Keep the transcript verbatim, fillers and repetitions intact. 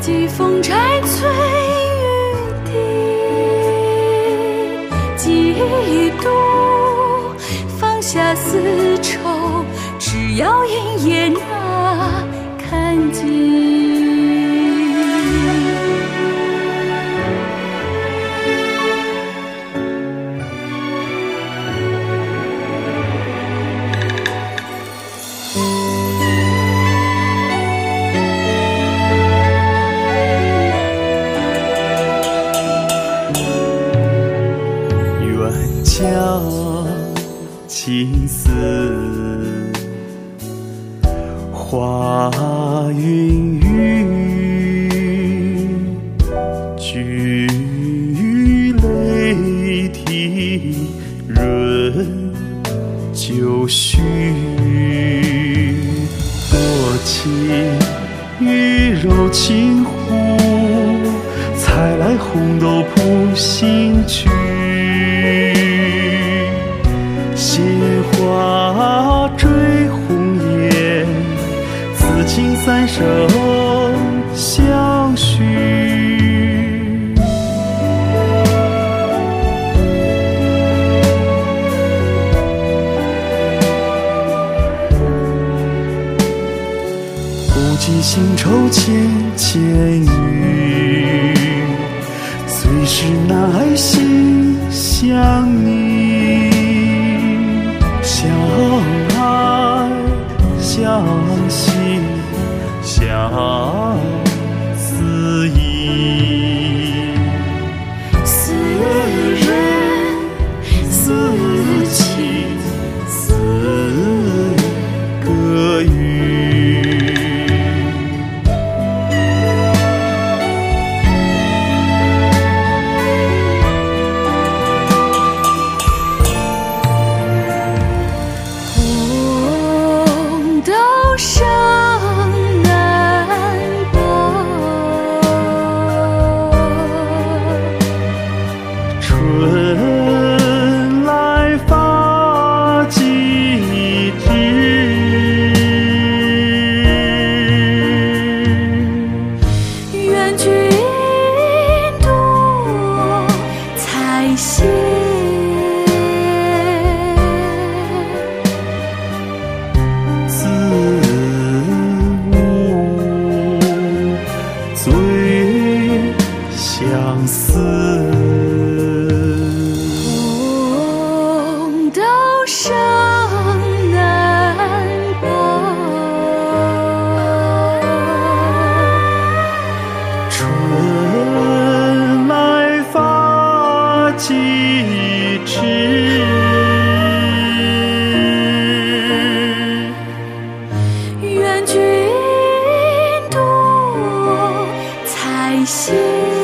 季风摘翠欲滴，几度放下丝绸，只要一眼啊看尽。 青丝花云雨，举泪涕润酒绪。多情玉柔轻忽，采来红豆谱新曲。鲜花追红颜，此情三生相许。不计新愁千千语，最是难爱心相拟。相爱相惜相思意， 思人思情思歌语。 生难报， 春来发几枝， 愿君多采撷。 相思红豆生难报， 春来发几枝， 愿君多采撷。